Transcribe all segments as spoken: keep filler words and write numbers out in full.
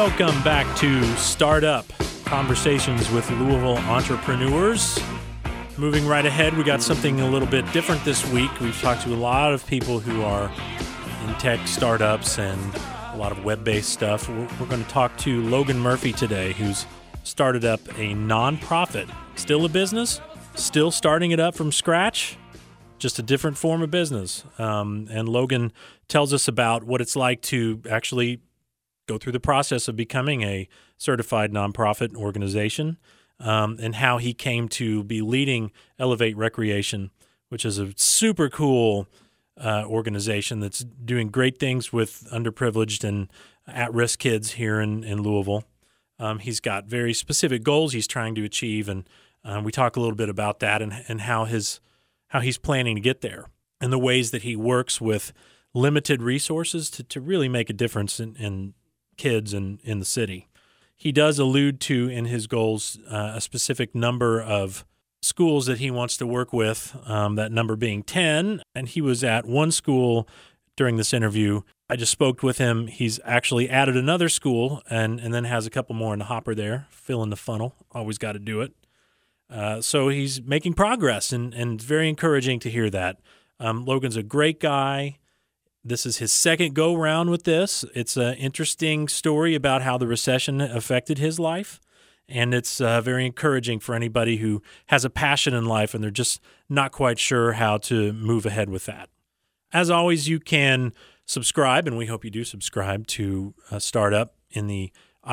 Welcome back to Startup Conversations with Louisville Entrepreneurs. Moving right ahead, we got something a little bit different this week. We've talked to a lot of people who are in tech startups and a lot of web-based stuff. We're, we're going to talk to Logan Murphy today, who's started up a nonprofit. Still a business, still starting it up from scratch, just a different form of business. Um, and Logan tells us about what it's like to actually go through the process of becoming a certified nonprofit organization, um, and how he came to be leading Elevate Recreation, which is a super cool uh, organization that's doing great things with underprivileged and at-risk kids here in, in Louisville. Um, he's got very specific goals he's trying to achieve, and um, we talk a little bit about that and, and how his how he's planning to get there and the ways that he works with limited resources to, to really make a difference in, in kids in, in the city. He does allude to in his goals uh, a specific number of schools that he wants to work with, um, that number being ten, and he was at one school during this interview. I just spoke with him. He's actually added another school and, and then has a couple more in the hopper there, filling the funnel. Always got to do it. Uh, so he's making progress, and, and very encouraging to hear that. Um, Logan's a great guy. This is his second go-round with this. It's an interesting story about how the recession affected his life, and it's uh, very encouraging for anybody who has a passion in life and they're just not quite sure how to move ahead with that. As always, you can subscribe, and we hope you do subscribe to uh, Startup in the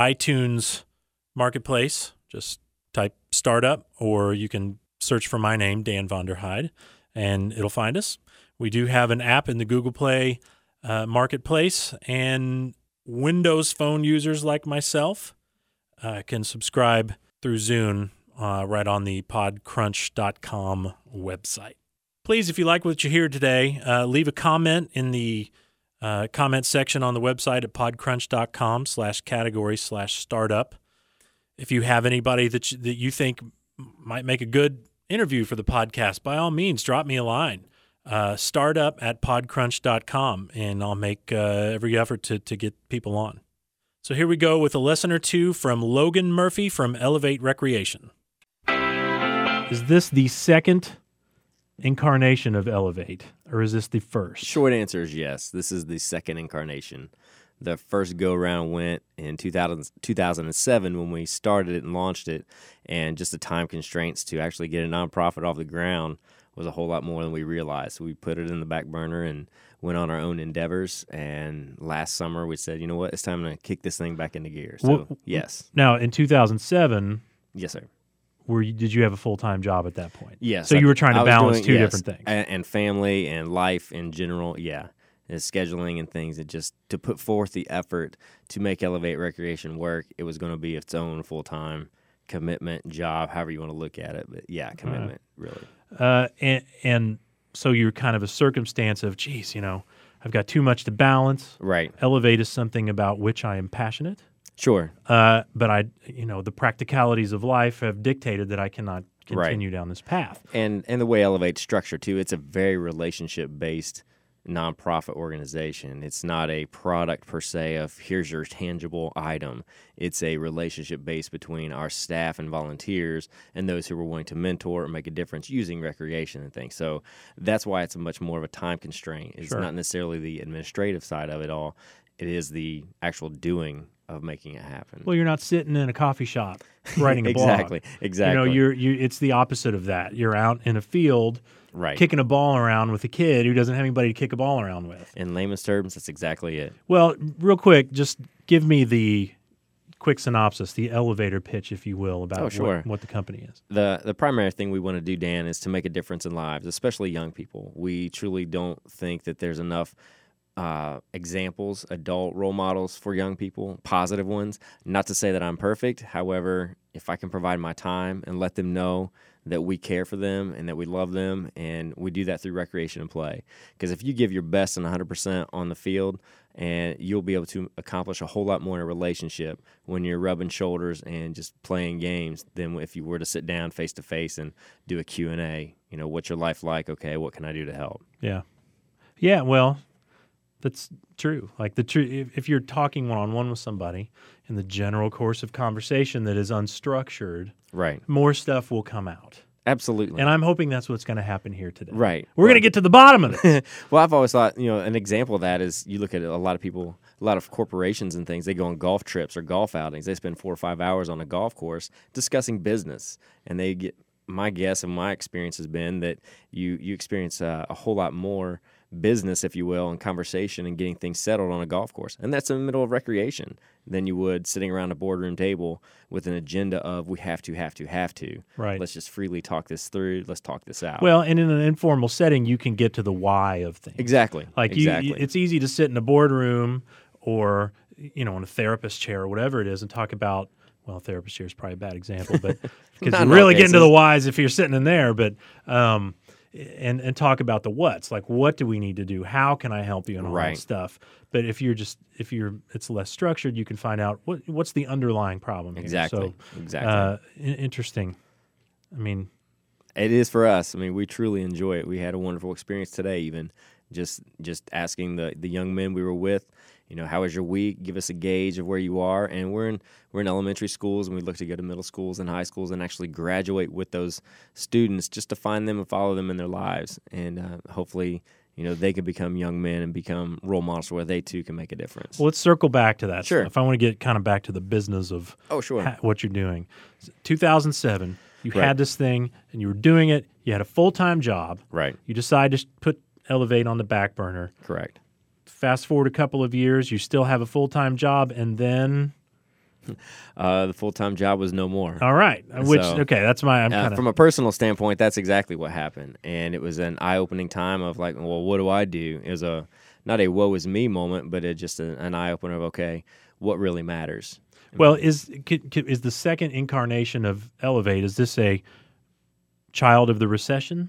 iTunes marketplace. Just type Startup, or you can search for my name, Dan Vonderheide, and it'll find us. We do have an app in the Google Play uh, marketplace, and Windows phone users like myself uh, can subscribe through Zune uh, right on the pod crunch dot com website. Please, if you like what you hear today, uh, leave a comment in the uh, comment section on the website at pod crunch dot com slash category slash startup. If you have anybody that you, that you think might make a good interview for the podcast, by all means, drop me a line. Uh, startup at pod crunch dot com, and I'll make uh, every effort to, to get people on. So here we go with a lesson or two from Logan Murphy from Elevate Recreation. Is this the second incarnation of Elevate, or is this the first? Short answer is yes. This is the second incarnation. The first go-round went in two thousand, two thousand seven when we started it and launched it, and just the time constraints to actually get a nonprofit off the ground was a whole lot more than we realized. So we put it in the back burner and went on our own endeavors, and last summer we said, you know what, it's time to kick this thing back into gear. So, well, yes. Now, in two thousand seven... Yes, sir. Were you, did you have a full-time job at that point? Yes. So I, you were trying to balance doing, two yes, different things. And, and family and life in general, yeah. And scheduling and things, and just to put forth the effort to make Elevate Recreation work, it was going to be its own full-time commitment, job, however you want to look at it. But yeah, commitment, right. really. Uh, and, and so you're kind of a circumstance of, geez, you know, I've got too much to balance. Right. Elevate is something about which I am passionate. Sure. Uh, but I, you know, the practicalities of life have dictated that I cannot continue right. down this path. And and the way Elevate's structured too, it's a very relationship-based nonprofit organization. It's not a product per se of here's your tangible item. It's a relationship based between our staff and volunteers and those who are willing to mentor or make a difference using recreation and things. So that's why it's a much more of a time constraint. It's sure. not necessarily the administrative side of it all. It is the actual doing of making it happen. Well, you're not sitting in a coffee shop writing a exactly, blog. Exactly. You know, you're you. It's the opposite of that. You're out in a field, right. kicking a ball around with a kid who doesn't have anybody to kick a ball around with. In layman's terms, that's exactly it. Well, real quick, just give me the quick synopsis, the elevator pitch, if you will, about oh, sure. what, what the company is. The the primary thing we want to do, Dan, is to make a difference in lives, especially young people. We truly don't think that there's enough Uh, examples, adult role models for young people, positive ones. Not to say that I'm perfect. However, if I can provide my time and let them know that we care for them and that we love them, and we do that through recreation and play. Because if you give your best and one hundred percent on the field, and you'll be able to accomplish a whole lot more in a relationship when you're rubbing shoulders and just playing games than if you were to sit down face to face and do a Q and A. You know, what's your life like? Okay, what can I do to help? Yeah. Yeah, well, That's true. Like the true, if, if you're talking one on one with somebody in the general course of conversation that is unstructured, Right. more stuff will come out. Absolutely. And I'm hoping that's what's going to happen here today. Right. We're Well- going to get to the bottom of it. Well, I've always thought, you know, an example of that is you look at a lot of people, a lot of corporations and things, they go on golf trips or golf outings. They spend four or five hours on a golf course discussing business. And they get, my guess and my experience has been that you, you experience uh, a whole lot more business, if you will, and conversation and getting things settled on a golf course. And that's in the middle of recreation than you would sitting around a boardroom table with an agenda of we have to, have to, have to. Right. Let's just freely talk this through. Let's talk this out. Well, and in an informal setting, you can get to the why of things. exactly. Like exactly. you, it's easy to sit in a boardroom or, you know, in a therapist chair or whatever it is and talk about, well, therapist chair is probably a bad example, but because Not you in really all get into the cases. whys if you're sitting in there, but, um, and, and talk about the what's, like what do we need to do? How can I help you and all that Right. stuff? But if you're just, if you're, it's less structured, you can find out what what's the underlying problem here. Exactly. So, exactly. uh, in- interesting. I mean, It is for us. I mean, we truly enjoy it. We had a wonderful experience today, even just just asking the, the young men we were with, you know, how was your week? Give us a gauge of where you are. And we're in we're in elementary schools, and we look to go to middle schools and high schools and actually graduate with those students just to find them and follow them in their lives. And uh, hopefully, you know, they can become young men and become role models where they too can make a difference. well, let's circle back to that Sure. stuff. I want to get kind of back to the business of oh, sure. ha- what you're doing. two thousand seven, you Right. had this thing and you were doing it. You had a full-time job. Right. You decided to put Elevate on the back burner. Correct. Fast forward a couple of years, you still have a full-time job, and then Uh, the full-time job was no more. all right, which So, okay, that's my I'm Uh, kind of from a personal standpoint, that's exactly what happened, and it was an eye-opening time of like, well, what do I do? It was a not a woe is me moment, but it just a, an eye-opener of okay, what really matters? well. Is c- c- is the second incarnation of Elevate? Is this a child of the recession?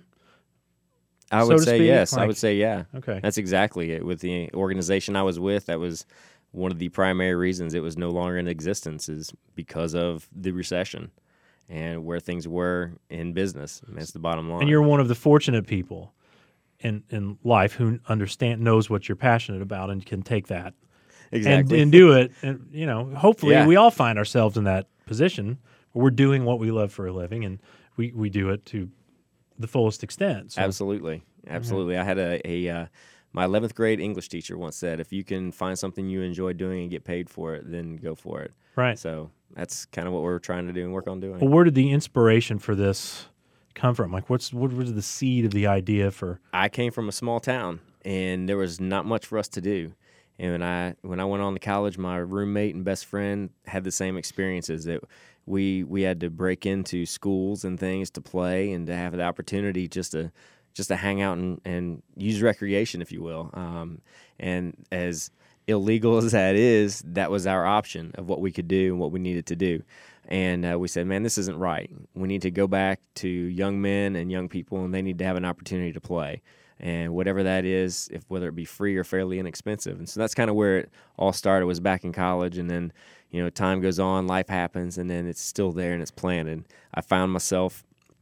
I So would to say speak, yes. I like- would say yeah. Okay, That's exactly it. With the organization I was with, that was one of the primary reasons it was no longer in existence is because of the recession and where things were in business. And that's the bottom line. and you're one of the fortunate people in in life who understand knows what you're passionate about and can take that exactly. and, and do it. And you know, hopefully, Yeah. we all find ourselves in that position where we're doing what we love for a living, and we, we do it to the fullest extent. So, Absolutely, absolutely. I had a, a uh, my eleventh grade English teacher once said, "If you can find something you enjoy doing and get paid for it, then go for it." right. So that's kind of what we're trying to do and work on doing. Well, where did the inspiration for this come from? Like, what's what was the seed of the idea for? I came from a small town, and there was not much for us to do. And when I when I went on to college, my roommate and best friend had the same experiences. That we we had to break into schools and things to play and to have the opportunity just to just to hang out and, and use recreation, if you will. Um, and as illegal as that is, that was our option of what we could do and what we needed to do. And uh, we said, man, this isn't right. We need to go back to young men and young people, and they need to have an opportunity to play. And whatever that is, if whether it be free or fairly inexpensive. And so that's kind of where it all started, was back in college. And then, you know, time goes on, life happens, and then it's still there and it's planted. I found myself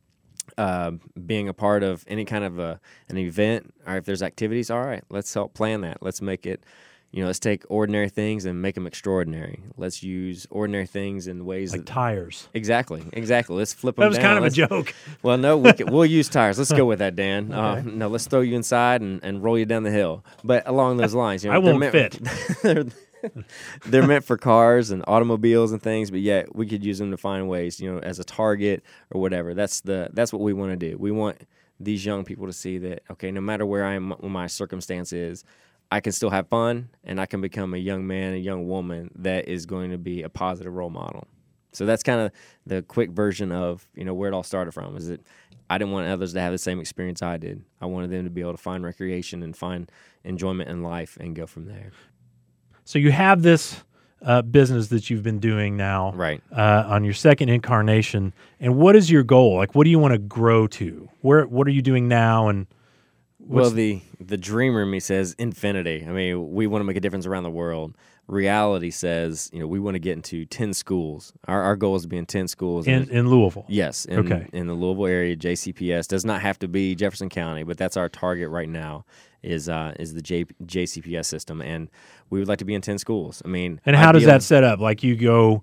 uh, being a part of any kind of a, an event, or if there's activities, all right, let's help plan that. Let's make it, you know, let's take ordinary things and make them extraordinary. Let's use ordinary things in ways Like that tires. exactly, exactly. Let's flip them That was down. kind of a Let's- joke. well, no, we can, we'll use tires. Let's go with that, Dan. Uh, Okay. no, let's throw you inside and, and roll you down the hill. But along those lines, you know, I they're won't meant, fit. they're, they're meant for cars and automobiles and things, but yet we could use them to find ways, you know, as a target or whatever. That's the that's what we want to do. We want these young people to see that, okay, no matter where I am, what my circumstance is, I can still have fun, and I can become a young man, a young woman that is going to be a positive role model. So that's kind of the quick version of, you know, where it all started from. Is that I didn't want others to have the same experience I did. I wanted them to be able to find recreation and find enjoyment in life and go from there. So you have this uh, business that you've been doing now, Right. uh, on your second incarnation. And what is your goal? Like, what do you want to grow to? Where what are you doing now, and Well, the the dreamer in me says infinity. I mean, we want to make a difference around the world. Reality says, you know, we want to get into ten schools. Our our goal is to be in ten schools. in, in Louisville. Yes, in, Okay. in the Louisville area. J C P S does not have to be Jefferson County, but that's our target right now. Is uh, is the J, JCPS system, and we would like to be in ten schools. I mean, And how does ideally, that set up? Like you go,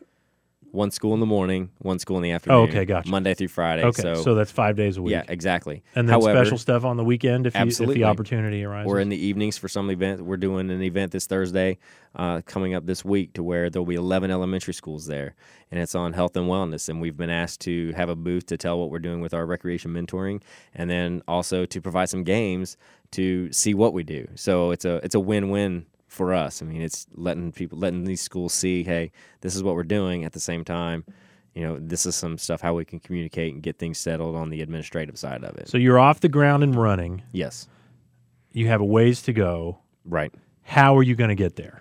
one school in the morning, one school in the afternoon. Oh, okay, gotcha. Monday through Friday. okay, so, so, that's five days a week. yeah, exactly. And then However, special stuff on the weekend if, you, if absolutely. the opportunity arises. or in the evenings for some event. We're doing an event this Thursday uh, coming up this week to where there'll be eleven elementary schools there, and it's on health and wellness. And we've been asked to have a booth to tell what we're doing with our recreation mentoring, and then also to provide some games to see what we do. So it's a it's a win-win for us. I mean, it's letting people letting these schools see, hey, this is what we're doing. At the same time, you know, this is some stuff how we can communicate and get things settled on the administrative side of it. So you're off the ground and running. Yes, You have a ways to go. right. How are you going to get there?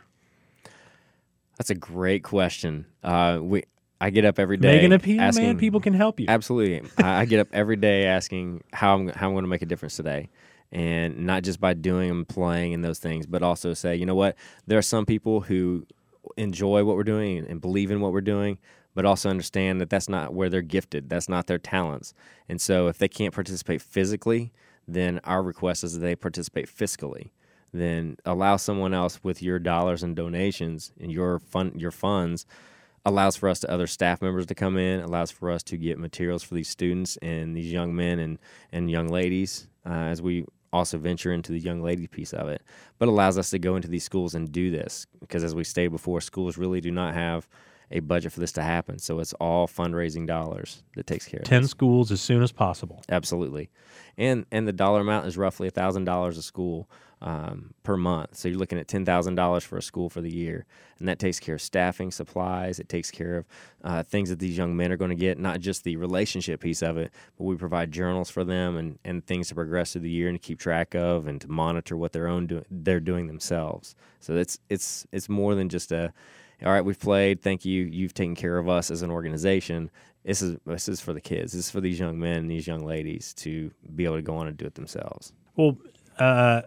That's a great question. Uh, we I get up every day Make an appeal, asking, man. People can help you. Absolutely. I, I get up every day asking how I'm how I'm going to make a difference today, and not just by doing and playing and those things, but also say, you know what? There are some people who enjoy what we're doing and believe in what we're doing, but also understand that that's not where they're gifted. That's not their talents. And so if they can't participate physically, then our request is that they participate fiscally. Then allow someone else with your dollars and donations and your fun, your funds allows for us to other staff members to come in, allows for us to get materials for these students and these young men and, and young ladies uh, as we also venture into the young lady piece of it, but allows us to go into these schools and do this because, as we stated before, schools really do not have a budget for this to happen. So it's all fundraising dollars that takes care of ten this. schools as soon as possible. Absolutely. And and the dollar amount is roughly one thousand dollars a school um, per month. So you're looking at ten thousand dollars for a school for the year. And that takes care of staffing, supplies. It takes care of uh, things that these young men are going to get, not just the relationship piece of it, but we provide journals for them and, and things to progress through the year and to keep track of and to monitor what their own do- they're doing themselves. So it's it's it's more than just a, all right, we've played, thank you, you've taken care of us as an organization. This is this is for the kids. This is for these young men and these young ladies to be able to go on and do it themselves. Well, uh,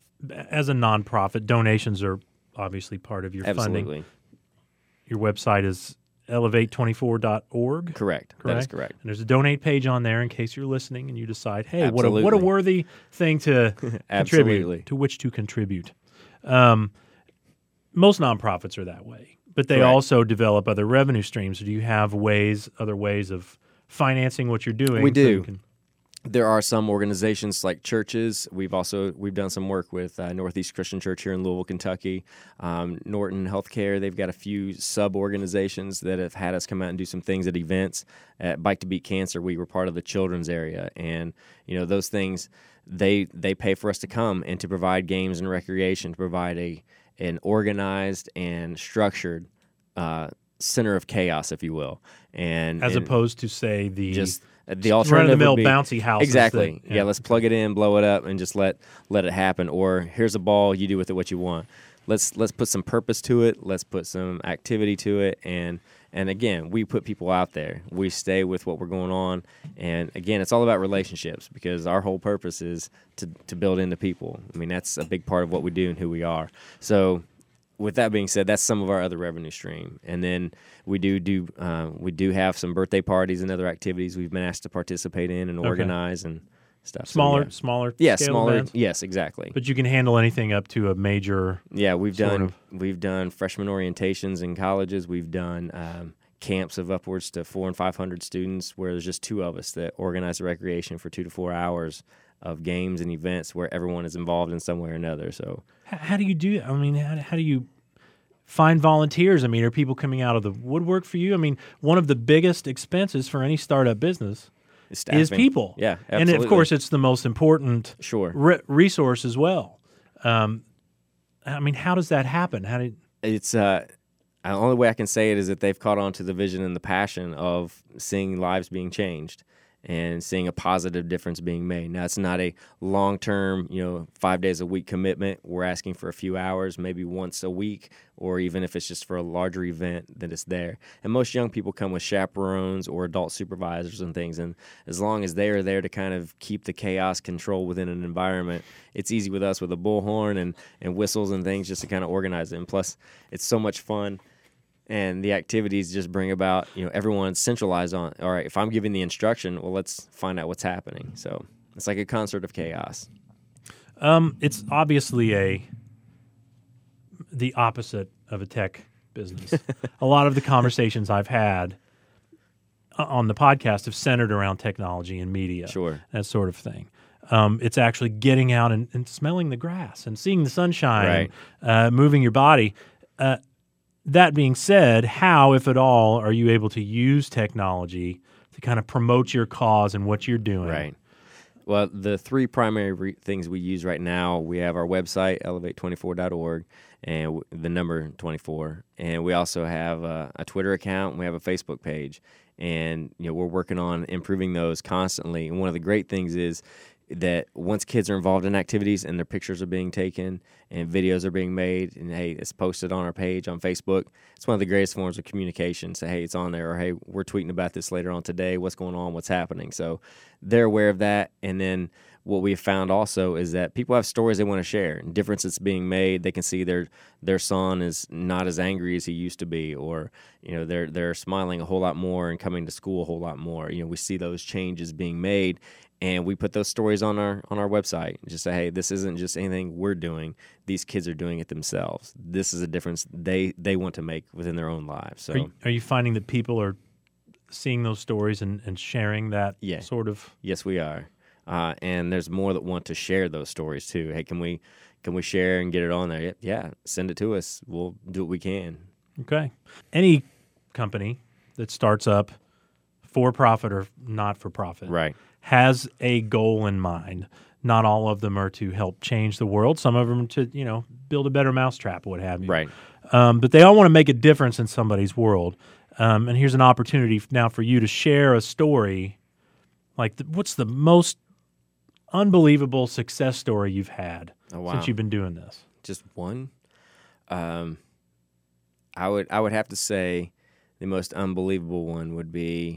as a nonprofit, donations are obviously part of your Absolutely. funding. Your website is elevate twenty-four dot org. Correct. That is correct. And there's a donate page on there in case you're listening and you decide, hey, what a, what a Absolutely. worthy thing to contribute, Absolutely. to which to contribute. Um, most nonprofits are that way, but they Correct. also develop other revenue streams. Do you have ways, other ways of financing what you're doing? We so do. you can- There are some organizations like churches. We've also we've done some work with uh, Northeast Christian Church here in Louisville, Kentucky. Um, Norton Healthcare. They've got a few sub organizations that have had us come out and do some things at events. At Bike to Beat Cancer, we were part of the children's area, and you know those things. They they pay for us to come and to provide games and recreation, to provide a an organized and structured uh, center of chaos, if you will, and as and opposed to, say, the just the alternative run-of-the-mill would be, bouncy houses. Exactly. that- yeah. let's plug it in, blow it up, and just let let it happen. Or here's a ball, you do with it what you want. Let's let's put some purpose to it. Let's put some activity to it, and and again, we put people out there. We stay with what we're going on, and again, it's all about relationships because our whole purpose is to to build into people. I mean, that's a big part of what we do and who we are. So, with that being said, that's some of our other revenue stream, and then we do do uh, we do have some birthday parties and other activities we've been asked to participate in and Okay. organize and stuff. So, smaller, yeah. smaller, yeah, scale smaller. events. Yes, exactly. But you can handle anything up to a major. Yeah, we've sort done of. we've done freshman orientations in colleges. We've done um, camps of upwards to four and five hundred students, where there's just two of us that organize the recreation for two to four hours of games and events where everyone is involved in some way or another. So How, how do you do? I mean, how, how do you find volunteers? I mean, are people coming out of the woodwork for you? I mean, one of the biggest expenses for any startup business it's is staffing. people. Yeah, and absolutely. of course, it's the most important Sure. re- resource as well. Um, I mean, how does that happen? How did? It's uh, the only way I can say it is that they've caught on to the vision and the passion of seeing lives being changed. and seeing a positive difference being made. Now, it's not a long-term, you know, five days a week commitment. We're asking for a few hours, maybe once a week, or even if it's just for a larger event, then it's there. And most young people come with chaperones or adult supervisors and things, and as long as they are there to kind of keep the chaos control within an environment, it's easy with us with a bullhorn and, and whistles and things just to kind of organize it. And plus, it's so much fun. And the activities just bring about, you know, everyone's centralized on, all right, if I'm giving the instruction, well, let's find out what's happening. So it's like a concert of chaos. Um, it's obviously a the opposite of a tech business. A lot of the conversations I've had on the podcast have centered around technology and media, Sure. that sort of thing. Um, it's actually getting out and, and smelling the grass and seeing the sunshine, Right. and, uh, moving your body. Uh, That being said, how, if at all, are you able to use technology to kind of promote your cause and what you're doing? Right. Well, the three primary re- things we use right now, we have our website, elevate twenty-four dot org, and w- the number twenty-four. And we also have a, a Twitter account, and we have a Facebook page. And, you know, we're working on improving those constantly. And one of the great things is that once kids are involved in activities and their pictures are being taken and videos are being made and, hey, it's posted on our page on Facebook, it's one of the greatest forms of communication. Say, hey, it's on there, or, hey, we're tweeting about this later on today. What's going on? What's happening? So they're aware of that. And then what we've found also is that people have stories they want to share and difference that's being made. They can see their their son is not as angry as he used to be, or, you know, they're they're smiling a whole lot more and coming to school a whole lot more. You know, we see those changes being made. And we put those stories on our on our website. Just say, hey, this isn't just anything we're doing. These kids are doing it themselves. This is a difference they, they want to make within their own lives. So, Are you, are you finding that people are seeing those stories and, and sharing that Yeah. sort of? Yes, we are. Uh, and there's more that want to share those stories too. Hey, can we can we share and get it on there? Yeah, send it to us. We'll do what we can. Okay. Any company that starts up, for profit or not for profit, Right. has a goal in mind. Not all of them are to help change the world. Some of them to, you know, build a better mousetrap, what have you. Right. Um, but they all want to make a difference in somebody's world. Um, and here's an opportunity now for you to share a story. Like, the, what's the most unbelievable success story you've had Oh, wow. since you've been doing this? Just one. Um, I would I would have to say the most unbelievable one would be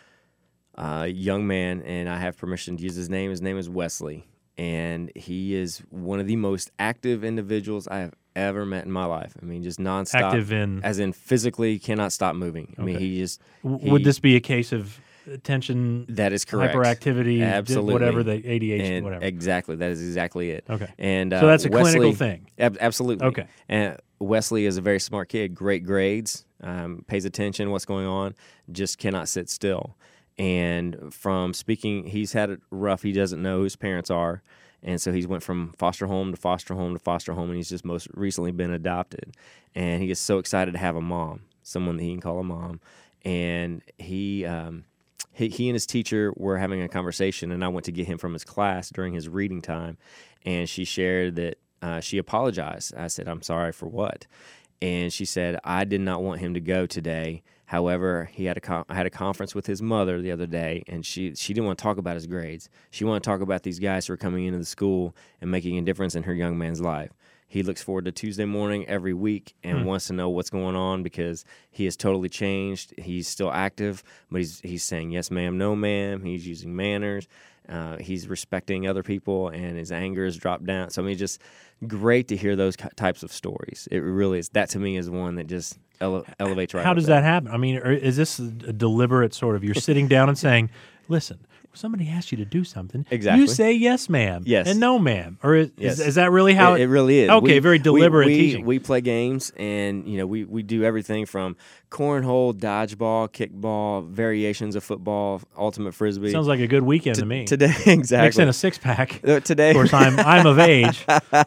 a young man, and I have permission to use his name. His name is Wesley, and he is one of the most active individuals I have ever met in my life. I mean, just nonstop. Active in, As in physically cannot stop moving. I mean, Okay. he just w- he- would this be a case of attention, that is correct. hyperactivity, Absolutely. whatever, the A D H D, And whatever? exactly, that is exactly it. Okay. And uh, So that's a Wesley- clinical thing. Ab- absolutely. Okay. And Wesley is a very smart kid, great grades, um, pays attention what's going on, just cannot sit still. And from speaking, he's had it rough. He doesn't know who his parents are. And so he's went from foster home to foster home to foster home, and he's just most recently been adopted. And he is so excited to have a mom, someone that he can call a mom. And he, um, he, he and his teacher were having a conversation, and I went to get him from his class during his reading time. And she shared that uh, she apologized. I said, I'm sorry for what? And she said, I did not want him to go today. However, he had a con- I had a conference with his mother the other day, and she, she didn't want to talk about his grades. She wanted to talk about these guys who are coming into the school and making a difference in her young man's life. He looks forward to Tuesday morning every week and Hmm. wants to know what's going on because he has totally changed. He's still active, but he's he's saying yes, ma'am, no, ma'am. He's using manners. Uh, he's respecting other people, and his anger has dropped down. So, I mean, just great to hear those types of stories. It really is. That, to me, is one that just ele- elevates right How up does there. that happen? I mean, or is this a deliberate sort of, you're sitting down and saying, listen, somebody asks you to do something, Exactly. you say yes, ma'am, Yes. and no, ma'am. Or is, Yes. is, is that really how it, it really is. Okay, We- very deliberate we, we, teaching. We play games, and you know, we, we do everything from cornhole, dodgeball, kickball, variations of football, ultimate frisbee. Sounds like a good weekend to, T- me. Today, Mix exactly. in a six pack. Uh, today, Of course, I'm I'm of age.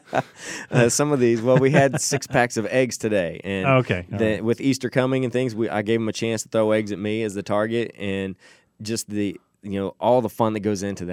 uh, some of these. Well, we had six packs of eggs today, and Okay, all the, right. with Easter coming and things, we I gave them a chance to throw eggs at me as the target, and just the you know all the fun that goes into that.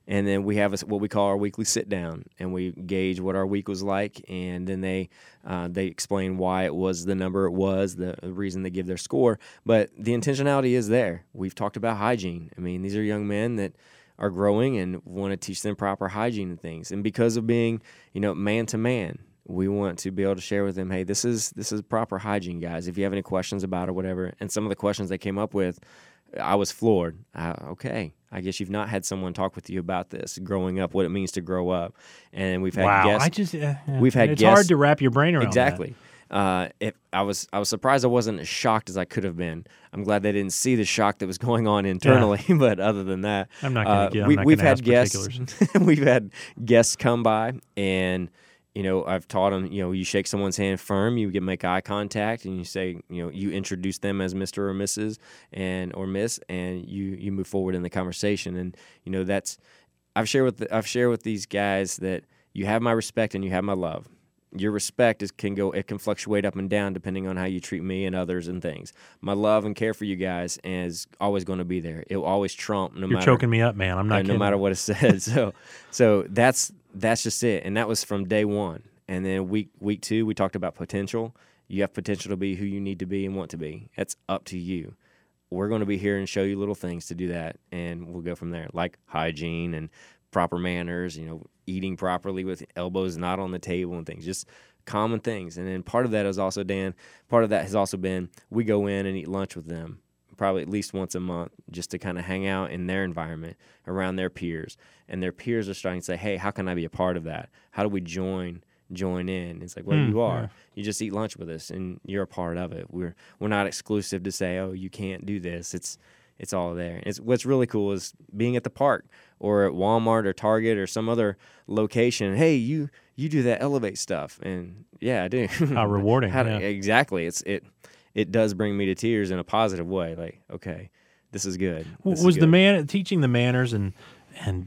And then we have a, what we call our weekly sit down, and we gauge what our week was like, and then they uh, they explain why it was the number it was, the reason they give their score. But the intentionality is there. We've talked about hygiene. I mean, these are young men that are growing and want to teach them proper hygiene and things. And because of being, you know, man to man, we want to be able to share with them, hey, this is this is proper hygiene, guys. If you have any questions about it or whatever. And some of the questions they came up with, I was floored. Uh, okay, I guess you've not had someone talk with you about this, growing up, what it means to grow up. And we've had wow, guests. I just, uh, we've had it's guests, hard to wrap your brain around exactly. that. Uh, if I was, I was surprised I wasn't as shocked as I could have been. I'm glad they didn't see the shock that was going on internally. Yeah. But other than that, I'm not going to. Uh, we, I'm we've not had guests. particulars. We've had guests come by, and you know, I've taught them. You know, you shake someone's hand firm, you get make eye contact, and you say, you know, you introduce them as Mister or Missus and or Miss, and you you move forward in the conversation. And you know, that's I've shared with the, I've shared with these guys that you have my respect and you have my love. Your respect is can go it can fluctuate up and down depending on how you treat me and others and things. My love and care for you guys is always going to be there. It will always trump no You're matter. You're choking me up, man. I'm not uh, kidding. No matter what it said. So so that's that's just it. And that was from day one. And then week week two we talked about potential. You have potential to be who you need to be and want to be. That's up to you. We're going to be here and show you little things to do that, and we'll go from there, like hygiene and proper manners, you know, eating properly with elbows not on the table and things, just common things. And then part of that is also, Dan, part of that has also been we go in and eat lunch with them probably at least once a month just to kind of hang out in their environment around their peers. And their peers are starting to say, hey, how can I be a part of that? How do we join join in? It's like, well, mm, you are. Yeah. You just eat lunch with us, and you're a part of it. We're we're not exclusive to say, oh, you can't do this. It's It's all there. It's what's really cool is being at the park or at Walmart or Target or some other location. Hey, you you do that Elevate stuff, and yeah, I do. How rewarding! How to, yeah. Exactly. It's it it does bring me to tears in a positive way. Like, okay, this is good. This was is the good. man teaching the manners and and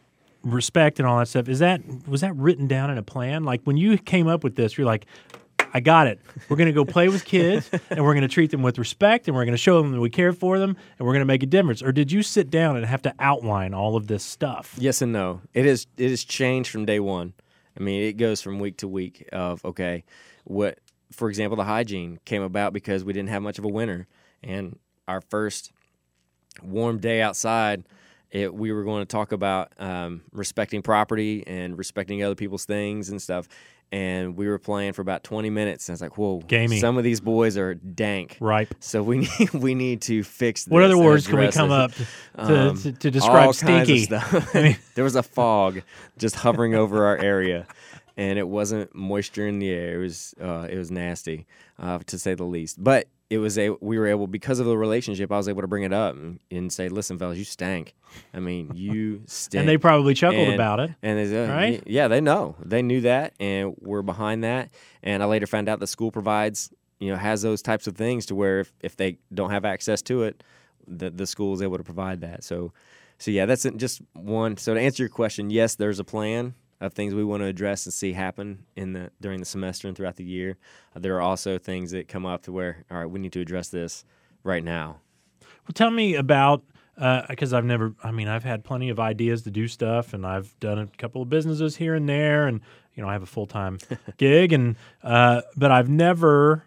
respect and all that stuff? Is that was that written down in a plan? Like when you came up with this, you're like, I got it. We're going to go play with kids, and we're going to treat them with respect, and we're going to show them that we care for them, and we're going to make a difference. Or did you sit down and have to outline all of this stuff? Yes and no. It is. It has changed from day one. I mean, it goes from week to week of, okay, what, for example, the hygiene came about because we didn't have much of a winter, and our first warm day outside, it, we were going to talk about um, respecting property and respecting other people's things and stuff. And we were playing for about twenty minutes, and I was like, "Whoa, Gamey. Some of these boys are dank, Ripe. So we need we need to fix this." What other and words can we address come this. up to, Um, to, to describe all stinky? kinds of stuff. I mean, there was a fog just hovering over our area, and it wasn't moisture in the air. It was uh, it was nasty, uh, to say the least. But it was a we were able, because of the relationship, I was able to bring it up and, and say, "Listen, fellas, you stank. I mean, you stink." and they probably chuckled And- about it. And they said, Right? yeah, they know. They knew that, and we're behind that. And I later found out the school provides, you know, has those types of things to where if, if they don't have access to it, the the school is able to provide that. So, so yeah, that's just one. So to answer your question, yes, there's a plan of things we want to address and see happen in the during the semester and throughout the year. Uh, there are also things that come up to where, all right, we need to address this right now. Well, tell me about, because I've never, I mean, I've had plenty of ideas to do stuff, and I've done a couple of businesses here and there, and, you know, I have a full-time gig, and uh, but I've never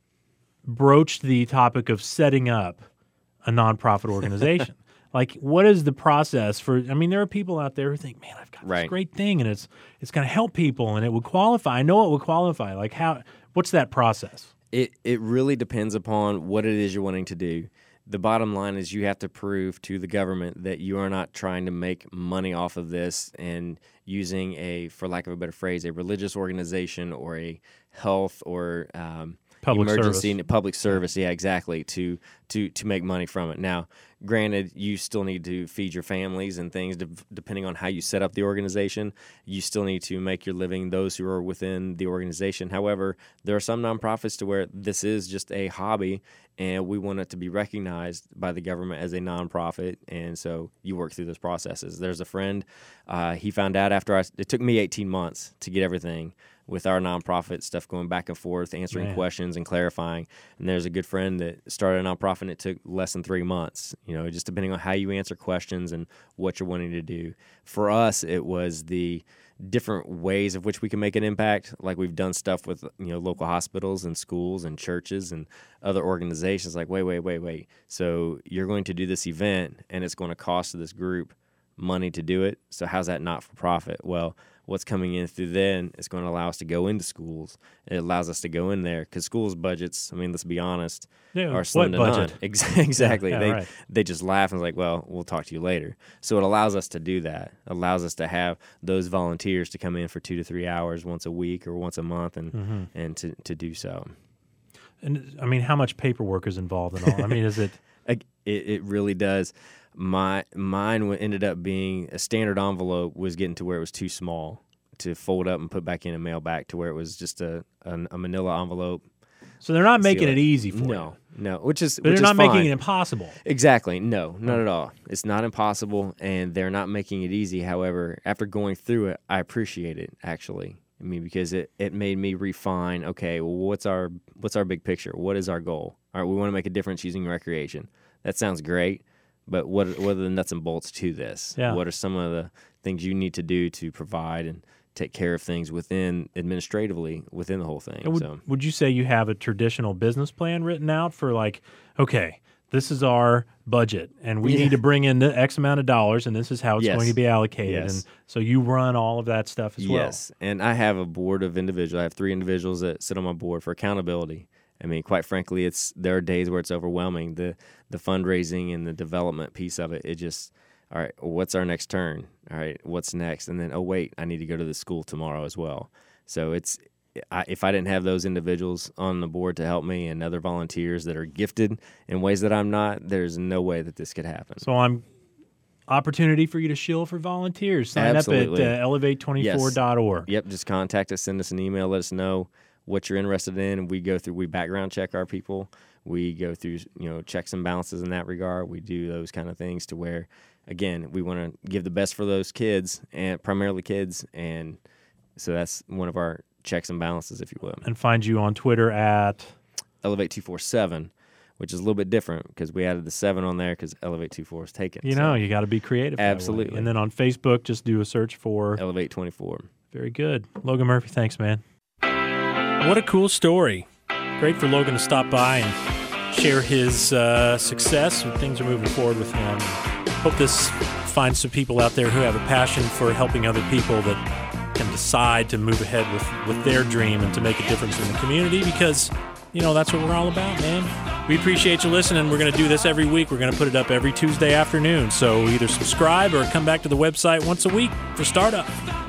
broached the topic of setting up a nonprofit organization. Like, what is the process for, I mean, there are people out there who think, man, I've got Right. this great thing, and it's it's going to help people, and it would qualify. I know it would qualify. Like, how, what's that process? It it really depends upon what it is you're wanting to do. The bottom line is you have to prove to the government that you are not trying to make money off of this and using a, for lack of a better phrase, a religious organization or a health or um, Public emergency service. public service. Yeah, exactly. To to to make money from it. Now, granted, you still need to feed your families and things. De- depending on how you set up the organization, you still need to make your living. Those who are within the organization. However, there are some nonprofits to where this is just a hobby, and we want it to be recognized by the government as a nonprofit. And so you work through those processes. There's a friend. Uh, he found out after I. It took me eighteen months to get everything with our nonprofit stuff, going back and forth, answering Man. questions and clarifying. And there's a good friend that started a nonprofit, and it took less than three months. You know, just depending on how you answer questions and what you're wanting to do. For us, it was the different ways of which we can make an impact. Like we've done stuff with, you know, local hospitals and schools and churches and other organizations. Like, wait, wait, wait, wait. So you're going to do this event, and it's going to cost this group money to do it. So how's that not for profit? Well, what's coming in through then is going to allow us to go into schools. It allows us to go in there because schools' budgets, I mean, let's be honest, Yeah, are slim to what budget? none. Ex- exactly. Yeah, yeah, they right. they just laugh and is like, well, we'll talk to you later. So it allows us to do that. It allows us to have those volunteers to come in for two to three hours once a week or once a month and Mm-hmm. and to, to do so. And I mean, how much paperwork is involved in all? I mean, is it? It, it really does. My mine wa- ended up being a standard envelope was getting to where it was too small to fold up and put back in and mail back to where it was just a a, a manila envelope. So they're not making Seal it easy for No, you. no, which is But which they're not is fine. making it impossible. Exactly. No, not at all. It's not impossible, and they're not making it easy. However, after going through it, I appreciate it, actually. I mean, because it, it made me refine, okay, well, what's our what's our big picture? What is our goal? All right, we want to make a difference using recreation. That sounds great, but what, what are the nuts and bolts to this? Yeah. What are some of the things you need to do to provide and take care of things within administratively within the whole thing? And would, so. would you say you have a traditional business plan written out for like, okay, this is our budget, and we Yeah. need to bring in the X amount of dollars, and this is how it's Yes. going to be allocated. Yes. And so you run all of that stuff as well. Yes, and I have a board of individuals. I have three individuals that sit on my board for accountability. I mean, quite frankly, it's there are days where it's overwhelming. The the fundraising and the development piece of it, it just, all right, what's our next turn? All right, what's next? And then, oh, wait, I need to go to the school tomorrow as well. So it's, I, if I didn't have those individuals on the board to help me and other volunteers that are gifted in ways that I'm not, there's no way that this could happen. So I'm opportunity for you to shill for volunteers. Sign Absolutely. up at uh, elevate twenty-four dot org. Yep, just contact us, send us an email, let us know what you're interested in. We go through, we background check our people. We go through, you know, checks and balances in that regard. We do those kind of things to where, again, we want to give the best for those kids, and primarily kids, and so that's one of our checks and balances, if you will. And find you on Twitter at Elevate two forty-seven, which is a little bit different because we added the seven on there because Elevate twenty-four is taken. You so know, you got to be creative. that way. Absolutely. And then on Facebook, just do a search for. Elevate twenty-four. Very good. Logan Murphy, thanks, man. What a cool story. Great for Logan to stop by and share his uh, success when things are moving forward with him. Hope this finds some people out there who have a passion for helping other people that can decide to move ahead with, with their dream and to make a difference in the community because, you know, that's what we're all about, man. We appreciate you listening. We're going to do this every week. We're going to put it up every Tuesday afternoon. So either subscribe or come back to the website once a week for Startup.